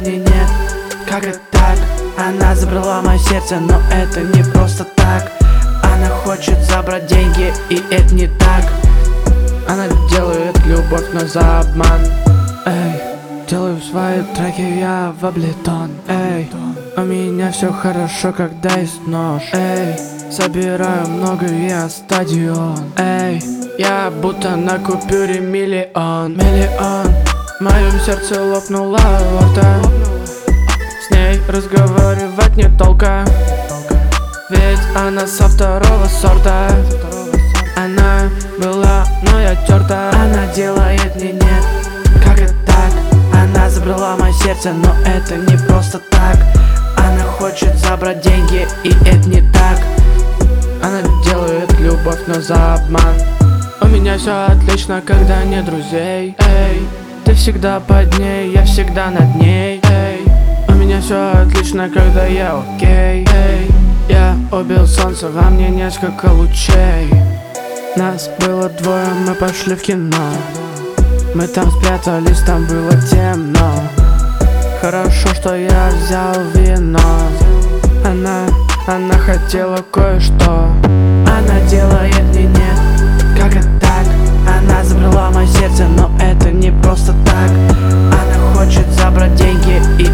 мне нет. Как это так? Она забрала мое сердце, но это не просто так. Она хочет забрать деньги, и это не так. Она делает любовь, но за обман. Эй, делаю свои треки я в облитон. Эй, у меня все хорошо, когда есть нож. Эй, собираю много я стадион. Эй, я будто на купюре миллион. В моем сердце лопнула лорта. С ней разговаривать не толка, ведь она со второго сорта. Она была, но я терта. Она делает мне нет. Как это так? Она забрала мое сердце, но это не просто так. Она хочет забрать деньги, и это не так. Она делает любовь, но за обман. У меня все отлично, когда нет друзей. Эй, ты всегда под ней, я всегда над ней. Эй, у меня все отлично, когда я окей. Эй, я убил солнце, во мне несколько лучей. Нас было двое, мы пошли в кино. Мы там спрятались, там было темно. Хорошо, что я взял вино. Она хотела кое-что. Она делает мне нет. Как это так? Она забрала мое сердце, но это не просто так. Она хочет забрать деньги, и